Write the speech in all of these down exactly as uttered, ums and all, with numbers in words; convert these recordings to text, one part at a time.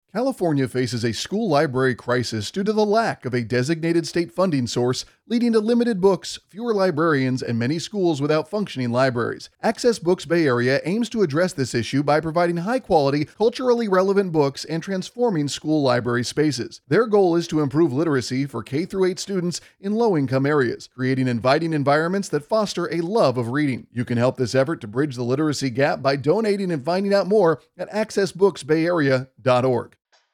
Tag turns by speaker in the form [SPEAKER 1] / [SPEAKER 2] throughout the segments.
[SPEAKER 1] California faces a school library crisis due to the lack of a designated state funding source, leading to limited books, fewer librarians, and many schools without functioning libraries. Access Books Bay Area aims to address this issue by providing high-quality, culturally relevant books and transforming school library spaces. Their goal is to improve literacy for K through eight students in low-income areas, creating inviting environments that foster a love of reading. You can help this effort to bridge the literacy gap by donating and finding out more at access books bay area dot org.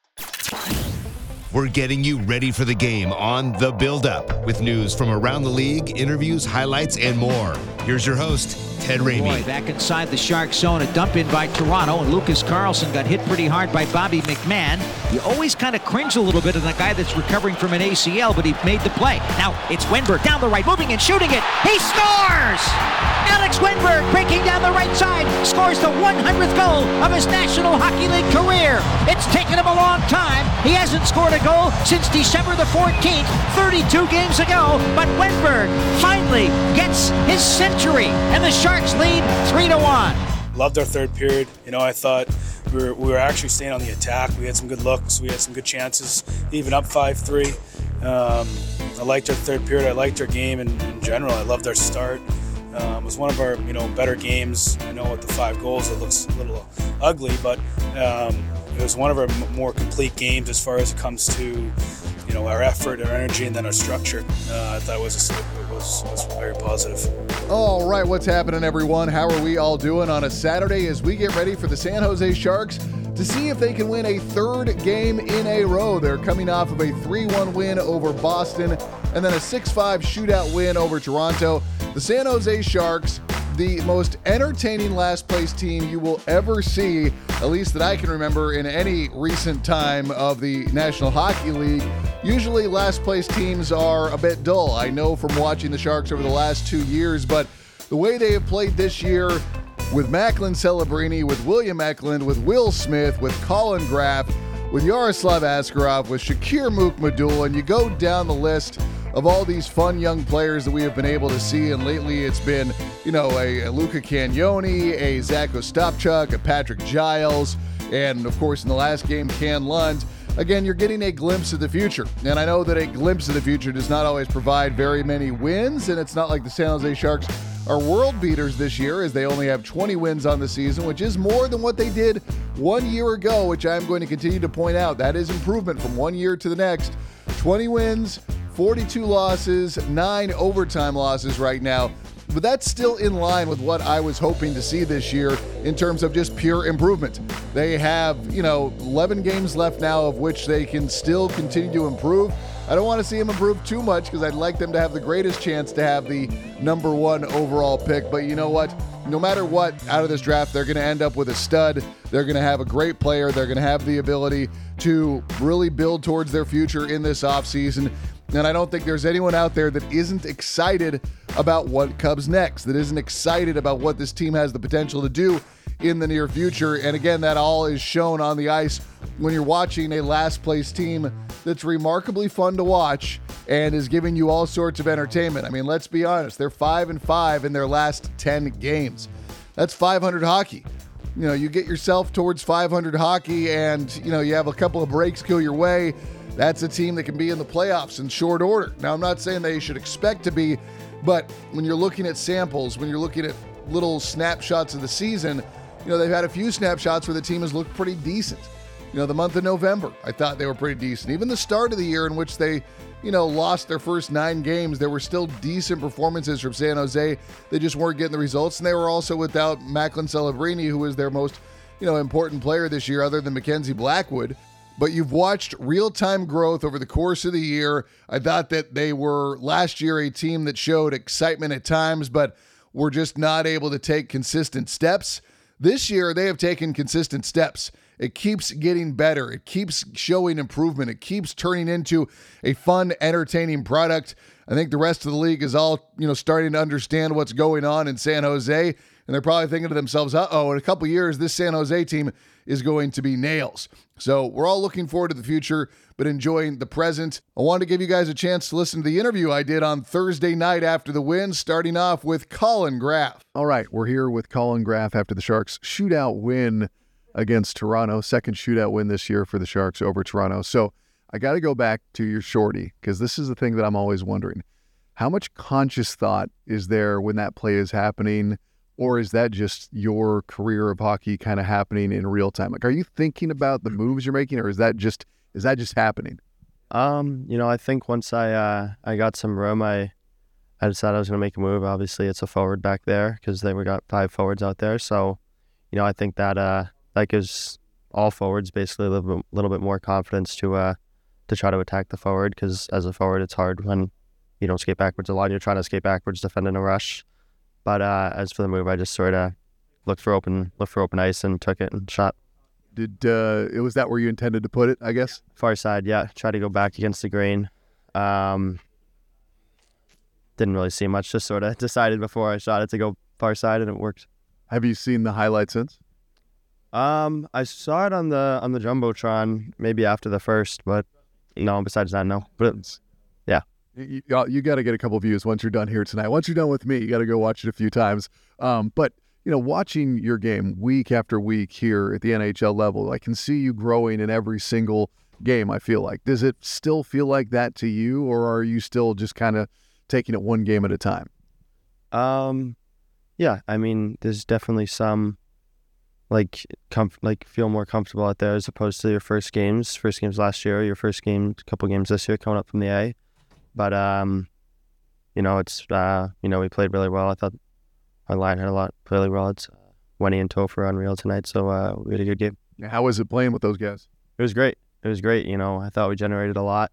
[SPEAKER 2] We're getting you ready for the game on The Build-Up with news from around the league, interviews, highlights, and more. Here's your host, Ted Ramey.
[SPEAKER 3] Boy, back inside the Sharks zone, a dump in by Toronto, and Lucas Carlson got hit pretty hard by Bobby McMahon. You always kind of cringe a little bit on a guy that's recovering from an A C L, but he made the play. Now it's Wenberg down the right, moving and shooting it. He scores! Alex Wenberg breaking down the right side, scores the one hundredth goal of his National Hockey League career. It's taken him a long time. He hasn't scored a goal since December the fourteenth, thirty-two games ago, but Wenberg finally gets his century, and the Sharks lead three to one.
[SPEAKER 4] Loved our third period. You know, I thought we were, we were actually staying on the attack. We had some good looks. We had some good chances, even up five three. Um, I liked our third period. I liked our game in, in general. I loved our start. Um, it was one of our, you know, better games. I know with the five goals, it looks a little ugly, but um, it was one of our m- more complete games as far as it comes to, you know, our effort, our energy, and then our structure. Uh, I thought it was, a, it was was very positive.
[SPEAKER 1] All right, what's happening, everyone? How are we all doing on a Saturday as we get ready for the San Jose Sharks to see if they can win a third game in a row? They're coming off of a three one win over Boston and then a six five shootout win over Toronto. The San Jose Sharks, the most entertaining last-place team you will ever see, at least that I can remember in any recent time of the National Hockey League. Usually last-place teams are a bit dull. I know from watching the Sharks over the last two years, but the way they have played this year with Macklin Celebrini, with William Eklund, with Will Smith, with Colin Graf, with Yaroslav Askarov, with Shakir Moukmadul, and you go down the list of all these fun young players that we have been able to see, and lately it's been, you know, a, a Luca Cagnoni, a Zach Ostapchuk, a Patrick Giles, and of course in the last game, Can Lund. Again, you're getting a glimpse of the future, and I know that a glimpse of the future does not always provide very many wins, and it's not like the San Jose Sharks are world beaters this year, as they only have twenty wins on the season, which is more than what they did one year ago, which I'm going to continue to point out. That is improvement from one year to the next. twenty wins, forty-two losses, nine overtime losses right now. But that's still in line with what I was hoping to see this year in terms of just pure improvement. They have, you know, eleven games left now of which they can still continue to improve. I don't want to see them improve too much because I'd like them to have the greatest chance to have the number one overall pick. But you know what? No matter what, out of this draft, they're going to end up with a stud. They're going to have a great player. They're going to have the ability to really build towards their future in this offseason. And I don't think there's anyone out there that isn't excited about what comes next, that isn't excited about what this team has the potential to do in the near future. And again, that all is shown on the ice when you're watching a last place team that's remarkably fun to watch and is giving you all sorts of entertainment. I mean, let's be honest, they're five and five in their last ten games. That's five hundred hockey. You know, you get yourself towards five hundred hockey and, you know, you have a couple of breaks go your way. That's a team that can be in the playoffs in short order. Now, I'm not saying they should expect to be, but when you're looking at samples, when you're looking at little snapshots of the season, you know, they've had a few snapshots where the team has looked pretty decent. You know, the month of November, I thought they were pretty decent. Even the start of the year in which they, you know, lost their first nine games, there were still decent performances from San Jose. They just weren't getting the results, and they were also without Macklin Celebrini, who was their most, you know, important player this year other than Mackenzie Blackwood. But you've watched real-time growth over the course of the year. I thought that they were last year a team that showed excitement at times, but were just not able to take consistent steps. This year, they have taken consistent steps. It keeps getting better. It keeps showing improvement. It keeps turning into a fun, entertaining product. I think the rest of the league is all, you know, starting to understand what's going on in San Jose, and they're probably thinking to themselves, uh-oh, in a couple years, this San Jose team is going to be nails. So we're all looking forward to the future, but enjoying the present. I wanted to give you guys a chance to listen to the interview I did on Thursday night after the win, starting off with Colin Graf. All right, we're here with Colin Graf after the Sharks shootout win against Toronto. Second shootout win this year for the Sharks over Toronto. So I got to go back to your shorty, because this is the thing that I'm always wondering. How much conscious thought is there when that play is happening, or is that just your career of hockey kind of happening in real time? Like, are you thinking about the moves you're making, or is that just is that just happening?
[SPEAKER 5] Um, you know, I think once I uh, I got some room, I I decided I was going to make a move. Obviously, it's a forward back there because they we got five forwards out there. So, you know, I think that uh, that gives all forwards basically a little bit, little bit more confidence to uh to try to attack the forward, because as a forward, it's hard when you don't skate backwards a lot. You're trying to skate backwards, defending a rush. But uh, as for the move, I just sort of looked for open looked for open ice and took it and shot.
[SPEAKER 1] Did uh, it was that where you intended to put it, I guess?
[SPEAKER 5] Far side, yeah. Try to go back against the grain. Um, didn't really see much. Just sort of decided before I shot it to go far side, and it worked.
[SPEAKER 1] Have you seen the highlight since?
[SPEAKER 5] Um, I saw it on the on the jumbotron maybe after the first, but no. Besides that, no. But it's, yeah,
[SPEAKER 1] you, you got to get a couple views once you're done here tonight. Once you're done with me, you got to go watch it a few times. Um, but. You know, watching your game week after week here at the N H L level, I can see you growing in every single game, I feel like. Does it still feel like that to you, or are you still just kind of taking it one game at a time?
[SPEAKER 5] Um, yeah, I mean, there's definitely some, like, comf- like feel more comfortable out there as opposed to your first games. First games last year, your first game, a couple games this year coming up from the A. But, um, you know, it's, uh, you know, we played really well. I thought our line had a lot, really well. It's uh, Wenny and Topher unreal tonight, so uh, we had a good game.
[SPEAKER 1] How was it playing with those guys?
[SPEAKER 5] It was great. It was great. You know, I thought we generated a lot.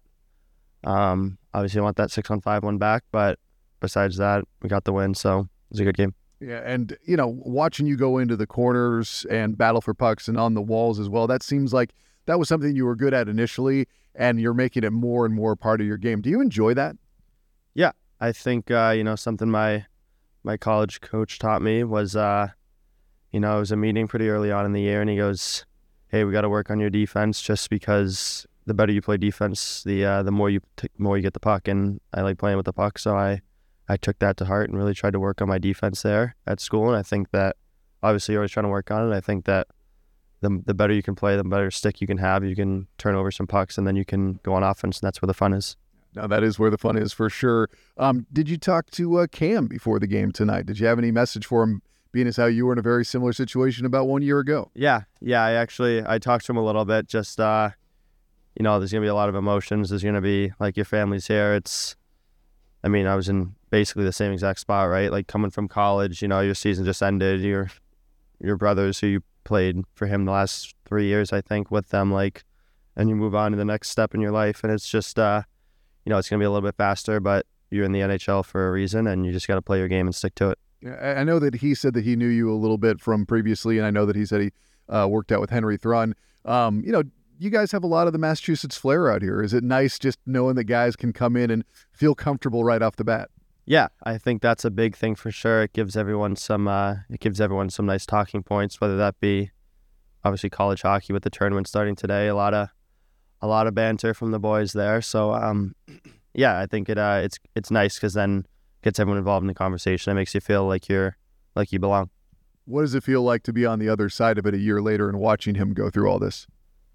[SPEAKER 5] Um, obviously, I want that six on five one back, but besides that, we got the win, so it was a good game.
[SPEAKER 1] Yeah, and, you know, watching you go into the corners and battle for pucks and on the walls as well, that seems like that was something you were good at initially, and you're making it more and more part of your game. Do you enjoy that?
[SPEAKER 5] Yeah, I think, uh, you know, something my my college coach taught me was, uh, you know, it was a meeting pretty early on in the year, and he goes, hey, we got to work on your defense, just because the better you play defense, the uh, the more you t- more you get the puck, and I like playing with the puck, so I, I took that to heart and really tried to work on my defense there at school, and I think that obviously you're always trying to work on it. I think that the the better you can play, the better stick you can have, you can turn over some pucks, and then you can go on offense, and that's where the fun is.
[SPEAKER 1] Now, that is where the fun is for sure. Um, did you talk to uh, Cam before the game tonight? Did you have any message for him, being as how you were in a very similar situation about one year ago?
[SPEAKER 5] Yeah, yeah. I actually, I talked to him a little bit. Just, uh, you know, there's going to be a lot of emotions. There's going to be, like, your family's here. It's, I mean, I was in basically the same exact spot, right? Like, coming from college, you know, your season just ended. Your, your brothers who you played for him the last three years, I think, with them, like, and you move on to the next step in your life. And it's just, uh, you know, it's going to be a little bit faster, but you're in the N H L for a reason, and you just got to play your game and stick to it.
[SPEAKER 1] Yeah, I know that he said that he knew you a little bit from previously, and I know that he said he uh, worked out with Henry Thrun. Um, you know, you guys have a lot of the Massachusetts flair out here. Is it nice just knowing that guys can come in and feel comfortable right off the bat?
[SPEAKER 5] Yeah, I think that's a big thing for sure. It gives everyone some, uh, it gives everyone some nice talking points, whether that be obviously college hockey with the tournament starting today. A lot of A lot of banter from the boys there, so um, yeah, I think it uh, it's it's nice because then gets everyone involved in the conversation. It makes you feel like you're like you belong.
[SPEAKER 1] What does it feel like to be on the other side of it a year later and watching him go through all this?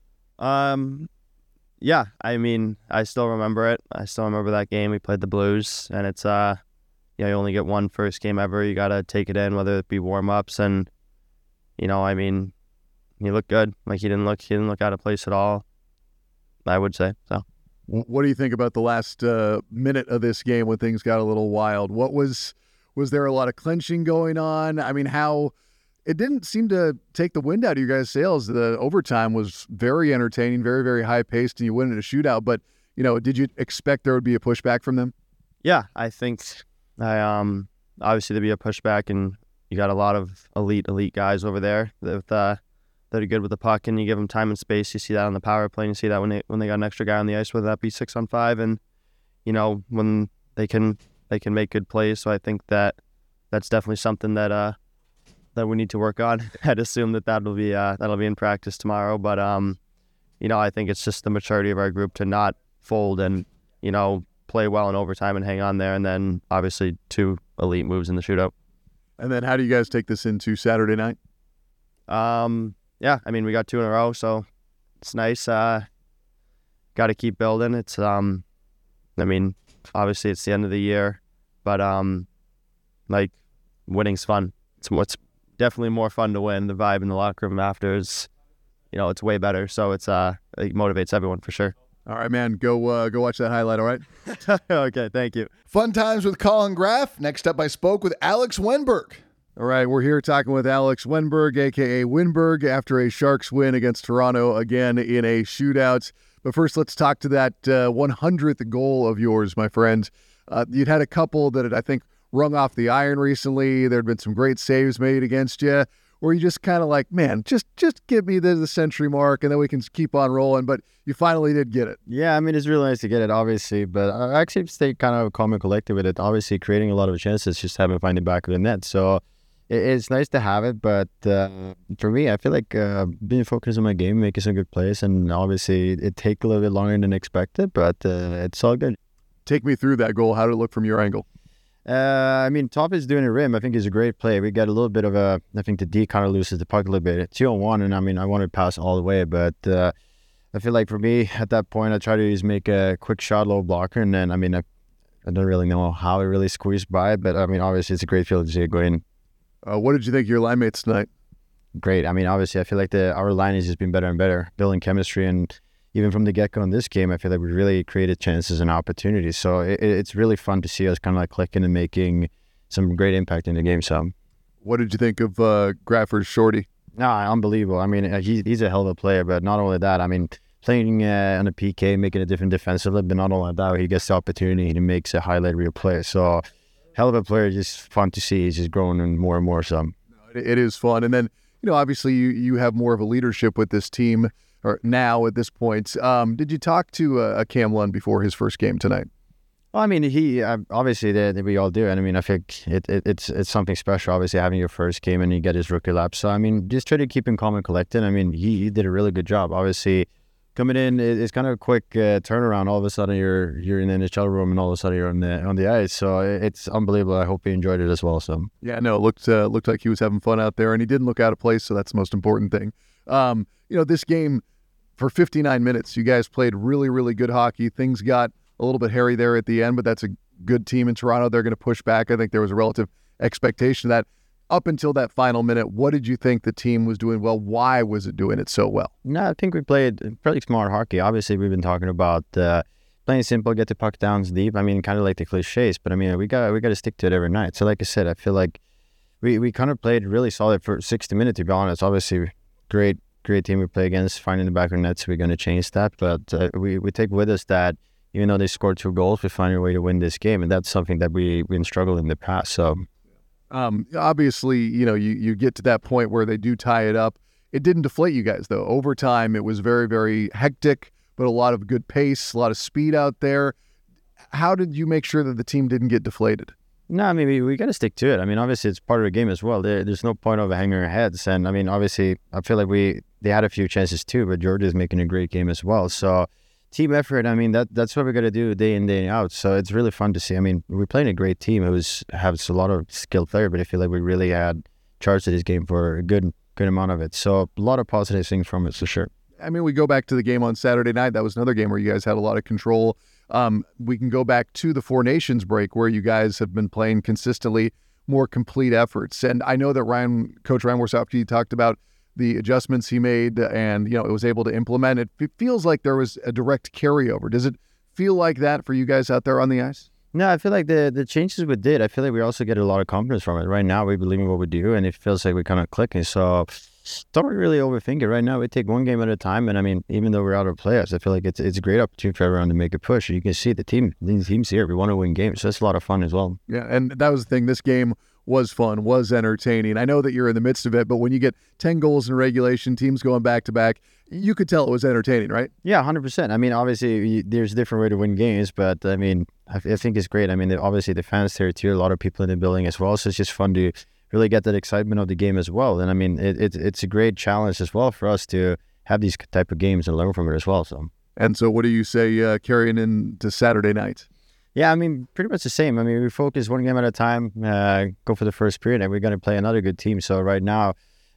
[SPEAKER 5] Um, yeah, I mean, I still remember it. I still remember that game. We played the Blues, and it's uh, yeah, you only get one first game ever. You gotta take it in, whether it be warm ups, and you know, I mean, he looked good. Like he didn't look he didn't look out of place at all, I would say. So,
[SPEAKER 1] what do you think about the last uh, minute of this game when things got a little wild? What was was there a lot of clinching going on? I mean, how it didn't seem to take the wind out of you guys' sails. The overtime was very entertaining, very very high paced, and you win in a shootout. But you know, did you expect there would be a pushback from them?
[SPEAKER 5] Yeah, I think I um obviously there'd be a pushback, and you got a lot of elite elite guys over there that uh, that are good with the puck, and you give them time and space. You see that on the power play, and you see that when they when they got an extra guy on the ice, whether that be six on five, and you know when they can they can make good plays. So I think that that's definitely something that uh that we need to work on. I'd assume that that'll be uh that'll be in practice tomorrow, but um you know I think it's just the maturity of our group to not fold and you know play well in overtime and hang on there, and then obviously two elite moves in the shootout.
[SPEAKER 1] And then how do you guys take this into Saturday night?
[SPEAKER 5] Um. yeah, I mean, we got two in a row, so it's nice. Uh, got to keep building. It's, um, I mean, obviously it's the end of the year, but um, like winning's fun. It's it's definitely more fun to win. The vibe in the locker room after is, you know, it's way better. So it's uh, it motivates everyone for sure.
[SPEAKER 1] All right, man, go uh, go watch that highlight, all right?
[SPEAKER 5] Okay, thank you.
[SPEAKER 1] Fun times with Colin Graff. Next up, I spoke with Alex Wenberg. All right, we're here talking with Alex Wenberg, a k a. Winberg, after a Sharks win against Toronto again in a shootout. But first, let's talk to that uh, one hundredth goal of yours, my friend. Uh, you'd had a couple that had, I think, rung off the iron recently. There had been some great saves made against you. Or you just kind of like, man, just just give me the, the century mark and then we can keep on rolling. But you finally did get it.
[SPEAKER 5] Yeah, I mean, it's really nice to get it, obviously. But I actually stay kind of calm and collected with it. Obviously, creating a lot of chances, just haven't found the back of the net. So it's nice to have it, but uh, for me, I feel like uh, being focused on my game, making some good plays, and obviously it take a little bit longer than expected, but uh, it's all good.
[SPEAKER 1] Take me through that goal. How did it look from your angle?
[SPEAKER 5] Uh, I mean, Top is doing a rim. I think it's a great play. We got a little bit of a, I think the D kind of loses the puck a little bit. It's two on one, and I mean, I wanted to pass all the way, but uh, I feel like for me, at that point, I try to just make a quick shot, low blocker, and then, I mean, I, I don't really know how it really squeezed by it, but I mean, obviously it's a great feeling to see it go in.
[SPEAKER 1] Uh, what did you think of your line mates tonight?
[SPEAKER 5] Great. I mean, obviously, I feel like the our line has just been better and better, building chemistry. And even from the get-go in this game, I feel like we really created chances and opportunities. So it, it's really fun to see us kind of like clicking and making some great impact in the game. So,
[SPEAKER 1] what did you think of uh, Graffer's shorty?
[SPEAKER 5] No, unbelievable. I mean, he, he's a hell of a player, but not only that, I mean, playing uh, on a P K, making a different defensively, but not only that, he gets the opportunity and he makes a highlight reel play. So, hell of a player, just fun to see. He's just growing more and more. So
[SPEAKER 1] it is fun. And then, you know, obviously you, you have more of a leadership with this team or now at this point. Um, did you talk to uh, Cam Lund before his first game tonight?
[SPEAKER 5] Well, I mean, he uh, obviously they, they, we all do, and I mean, I think it, it, it's it's something special. Obviously, having your first game and you get his rookie lap. So I mean, just try to keep him calm and collected. I mean, he, he did a really good job. Obviously, coming in, it, it's kind of a quick uh, turnaround. All of a sudden, you're you're in the N H L room, and all of a sudden, you're on the on the ice. So it, it's unbelievable. I hope he enjoyed it as well. So
[SPEAKER 1] yeah, no, it looked uh, looked like he was having fun out there, and he didn't look out of place. So that's the most important thing. Um, you know, this game for fifty-nine minutes, you guys played really, really good hockey. Things got a little bit hairy there at the end, but that's a good team in Toronto. They're going to push back. I think there was a relative expectation of that. Up until that final minute, what did you think the team was doing well? Why was it doing it so well?
[SPEAKER 5] No, I think we played pretty smart hockey. Obviously, we've been talking about uh, playing simple, get the puck down deep. I mean, kind of like the cliches, but I mean, we got we got to stick to it every night. So, like I said, I feel like we, we kind of played really solid for sixty minutes, to be honest. Obviously, great great team we play against, finding the back of the net, so we're going to change that. But uh, we, we take with us that even though they scored two goals, we find a way to win this game, and that's something that we, we've been struggling in the past. So,
[SPEAKER 1] um, obviously, you know, you, you get to that point where they do tie it up. It didn't deflate you guys, though. Over time, it was very, very hectic, but a lot of good pace, a lot of speed out there. How did you make sure that the team didn't get deflated?
[SPEAKER 5] No, I mean, we, we got to stick to it. I mean, obviously, it's part of the game as well. There, there's no point of hanging our heads. And, I mean, obviously, I feel like we they had a few chances too, but Georgia's making a great game as well. So, team effort, I mean, that that's what we got to do day in, day out. So, it's really fun to see. I mean, we're playing a great team who's has a lot of skilled players, but I feel like we really had charge of this game for a good, good amount of it. So, a lot of positive things from it, for sure.
[SPEAKER 1] I mean, we go back to the game on Saturday night. That was another game where you guys had a lot of control. Um, we can go back to the Four Nations break where you guys have been playing consistently more complete efforts. And I know that Ryan, Coach Ryan Warsofsky talked about the adjustments he made and, you know, it was able to implement it. It feels like there was a direct carryover. Does it feel like that for you guys out there on the ice?
[SPEAKER 5] No, I feel like the the changes we did, I feel like we also get a lot of confidence from it. Right now, we believe in what we do, and it feels like we're kind of clicking. So don't really overthink it. Right now, we take one game at a time, and I mean, even though we're out of playoffs, I feel like it's it's a great opportunity for everyone to make a push. You can see the team, the team's here. We want to win games, so that's a lot of fun as well.
[SPEAKER 1] Yeah, and that was the thing. This game was fun, was entertaining. I know that you're in the midst of it, but when you get ten goals in regulation, teams going back to back, you could tell it was entertaining, right?
[SPEAKER 5] Yeah, one hundred percent. I mean, obviously, there's a different way to win games, but I mean, I, I think it's great. I mean, obviously, the fans there too, a lot of people in the building as well, so it's just fun to really get that excitement of the game as well. And I mean, it, it, it's a great challenge as well for us to have these type of games and learn from it as well. So,
[SPEAKER 1] and so what do you say uh, carrying into Saturday night?
[SPEAKER 5] Yeah, I mean, pretty much the same. I mean, we focus one game at a time, uh, go for the first period, and we're going to play another good team. So right now,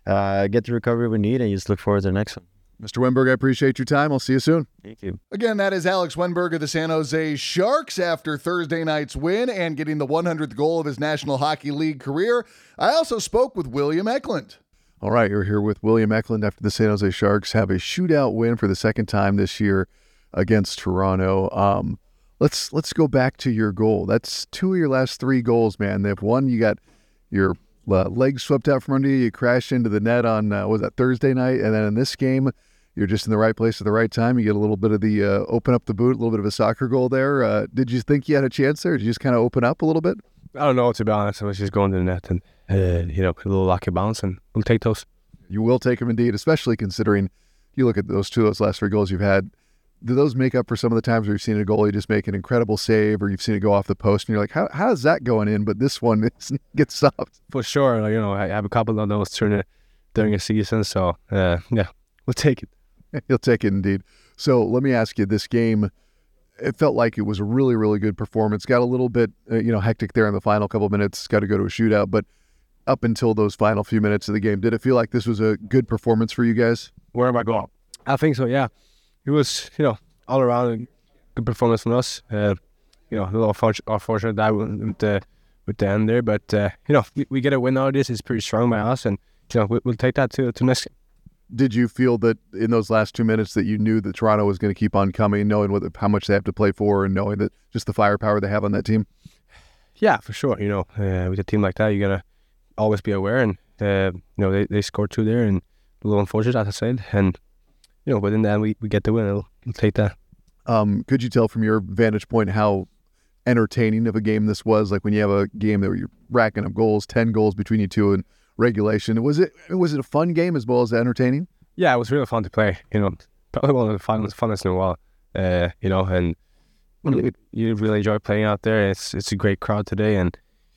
[SPEAKER 5] uh, get the recovery we need, and just look forward to the next one.
[SPEAKER 1] Mister Wennberg, I appreciate your time. I'll see you soon.
[SPEAKER 5] Thank you.
[SPEAKER 1] Again, that is Alex Wennberg of the San Jose Sharks after Thursday night's win and getting the one hundredth goal of his National Hockey League career. I also spoke with William Eklund. All right, you're here with William Eklund after the San Jose Sharks have a shootout win for the second time this year against Toronto. Um, let's let's go back to your goal. That's two of your last three goals, man. They've one, you got your uh, legs swept out from under you. You crashed into the net on, uh, what was that, Thursday night? And then in this game, you're just in the right place at the right time. You get a little bit of the uh, open up the boot, a little bit of a soccer goal there. Uh, did you think you had a chance there? Did you just kind of open up a little bit?
[SPEAKER 6] I don't know, to be honest. I was just going to the net and, uh, you know, a little lucky bounce, and we'll take those.
[SPEAKER 1] You will take them indeed, especially considering you look at those two of those last three goals you've had. Do those make up for some of the times where you've seen a goalie just make an incredible save, or you've seen it go off the post and you're like, how how is that going in? But this one gets stopped.
[SPEAKER 6] For sure. You know, I have a couple of those during a, during a season. So, uh, yeah, we'll take it.
[SPEAKER 1] You'll take it indeed. So let me ask you, this game, it felt like it was a really, really good performance. Got a little bit, uh, you know, hectic there in the final couple of minutes. Got to go to a shootout. But up until those final few minutes of the game, did it feel like this was a good performance for you guys?
[SPEAKER 6] Where am I going? I think so, yeah. It was, you know, all around a good performance from us. Uh, you know, a little unfortunate that with the, with the end there. But, uh, you know, we, we get a win out of this. It's pretty strong by us. And, you know, we, we'll take that to, to next game.
[SPEAKER 1] Did you feel that in those last two minutes that you knew that Toronto was going to keep on coming, knowing what, how much they have to play for and knowing that just the firepower they have on that team?
[SPEAKER 6] Yeah, for sure. You know, uh, with a team like that, you got to always be aware. And, uh, you know, they, they scored two there and a little unfortunate, as I said. And, you know, but in the end, we, we get the win. We'll, we'll take that.
[SPEAKER 1] Um, could you tell from your vantage point how entertaining of a game this was? Like when you have a game that you're racking up goals, ten goals between you two and regulation. Was it was it a fun game as well as entertaining?
[SPEAKER 6] Yeah, it was really fun to play. You know, probably one of the funnest, funnest in a while. Uh, you know, and you, you really enjoy playing out there. It's it's a great crowd today, and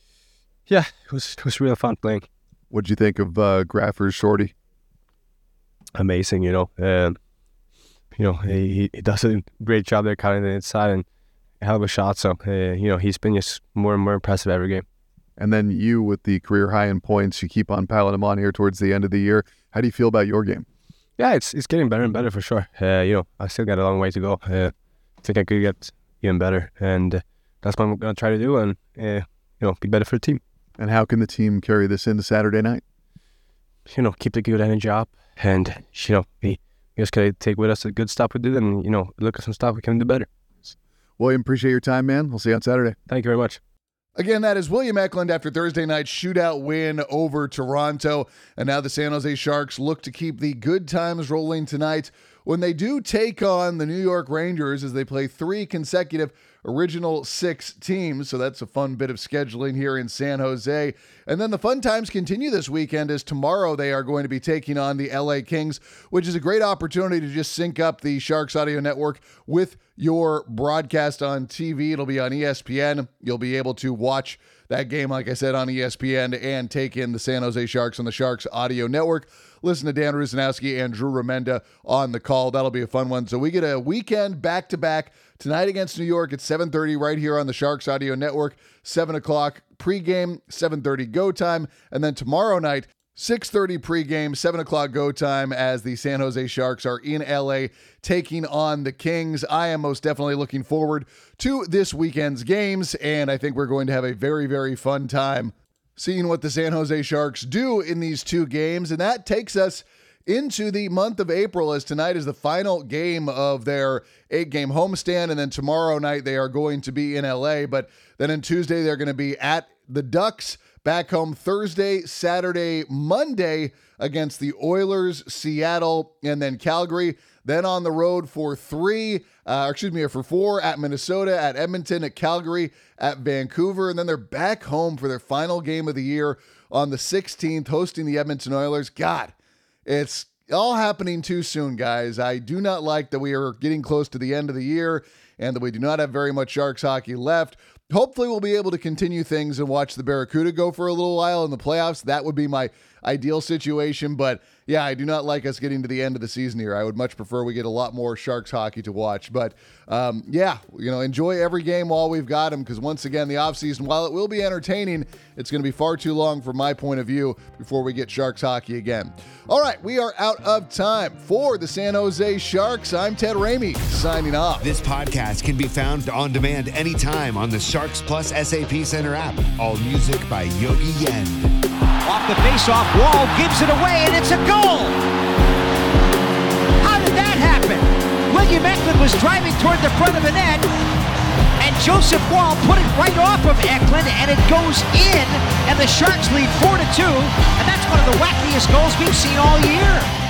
[SPEAKER 6] yeah, it was it was really fun playing.
[SPEAKER 1] What did you think of uh, Graffer's shorty?
[SPEAKER 6] Amazing, you know. Um, you know, he he does a great job there cutting the inside and a hell of a shot. So uh, you know, he's been just more and more impressive every game.
[SPEAKER 1] And then you, with the career high in points, you keep on piling them on here towards the end of the year. How do you feel about your game?
[SPEAKER 6] Yeah, it's it's getting better and better for sure. Uh, you know, I still got a long way to go. Uh, I think I could get even better, and uh, that's what I'm going to try to do, and uh, you know, be better for the team.
[SPEAKER 1] And how can the team carry this into Saturday night?
[SPEAKER 6] You know, keep the good energy up, and you know, we just got to take with us the good stuff we did, and you know, look at some stuff we can do better.
[SPEAKER 1] William, appreciate your time, man. We'll see you on Saturday.
[SPEAKER 6] Thank you very much.
[SPEAKER 1] Again, that is William Eklund after Thursday night's shootout win over Toronto. And now the San Jose Sharks look to keep the good times rolling tonight when they do take on the New York Rangers as they play three consecutive original six teams. So that's a fun bit of scheduling here in San Jose. And then the fun times continue this weekend as tomorrow they are going to be taking on the L A Kings, which is a great opportunity to just sync up the Sharks Audio Network with your broadcast on T V. It'll be on E S P N. You'll be able to watch that game, like I said, on E S P N and take in the San Jose Sharks on the Sharks Audio Network. Listen to Dan Rusanowski and Drew Remenda on the call. That'll be a fun one. So we get a weekend back-to-back tonight against New York at seven thirty right here on the Sharks Audio Network. seven o'clock pregame, seven thirty go time. And then tomorrow night, six thirty pregame, seven o'clock go time as the San Jose Sharks are in L A taking on the Kings. I am most definitely looking forward to this weekend's games, and I think we're going to have a very, very fun time seeing what the San Jose Sharks do in these two games. And that takes us into the month of April, as tonight is the final game of their eight-game homestand, and then tomorrow night they are going to be in L A, but then on Tuesday they're going to be at the Ducks, back home Thursday, Saturday, Monday against the Oilers, Seattle, and then Calgary. Then on the road for three, uh, excuse me, for four at Minnesota, at Edmonton, at Calgary, at Vancouver. And then they're back home for their final game of the year on the sixteenth, hosting the Edmonton Oilers. God, it's all happening too soon, guys. I do not like that we are getting close to the end of the year and that we do not have very much Sharks hockey left. Hopefully we'll be able to continue things and watch the Barracuda go for a little while in the playoffs. That would be my ideal situation, but yeah, I do not like us getting to the end of the season here. I would much prefer we get a lot more Sharks hockey to watch, but um, yeah, you know, enjoy every game while we've got them, because once again, the offseason, while it will be entertaining, it's going to be far too long from my point of view before we get Sharks hockey again. All right, we are out of time. For the San Jose Sharks, I'm Ted Ramey, signing off.
[SPEAKER 2] This podcast can be found on demand anytime on the Sharks Plus S A P Center app. All music by Yogi Yen.
[SPEAKER 3] Off the face-off, Wall gives it away, and it's a goal! How did that happen? William Eklund was driving toward the front of the net, and Joseph Wall put it right off of Eklund, and it goes in, and the Sharks lead four to two, and that's one of the wackiest goals we've seen all year.